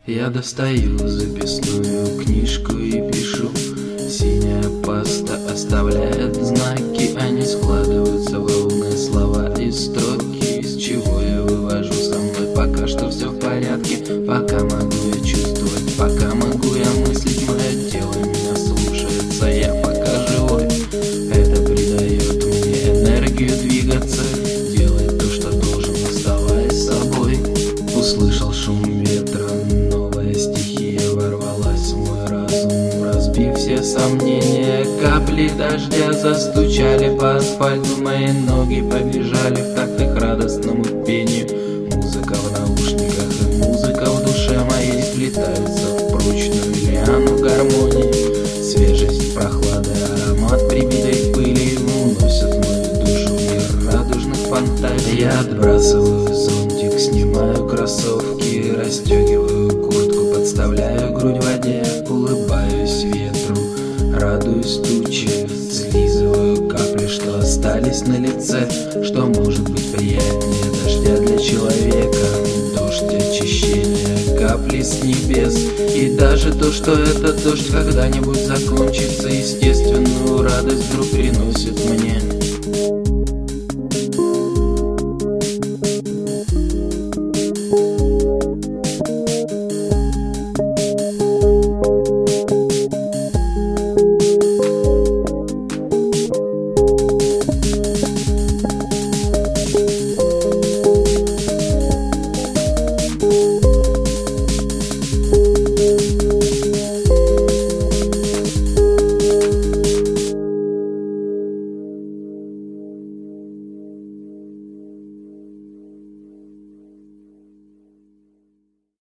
Я достаю записную книжку и пишу. Синяя паста оставляет знаки, они складываются в ровные слова и строки. Из чего я вывожу: со мной пока что все в порядке. Пока могу я чувствовать, пока могу я мыслить. Мое тело меня слушается, я пока живой. Это придает мне энергию двигаться, делать то, что должен, оставаясь собой. Услышал шум ветра, новая стихия ворвалась в мой разум, разбив все сомнения. Капли дождя застучали по асфальту, мои ноги побежали в такт их радостному пению. Музыка в наушниках и музыка в душе моей сплетаются в прочную лиану гармонии. Свежесть, прохлада, аромат прибитой пыли уносят мою душу в мир радужных фантазий. Я отбрасываю зонтик, снимаю кроссовки, расстегиваю куртку, подставляю грудь воде, улыбаюсь ветру, радуюсь туче, слизываю капли, что остались на лице. Что может быть приятнее дождя для человека? Дождь очищения, капли с небес. И даже то, что этот дождь когда-нибудь закончится, естественную радость вдруг приносит мне.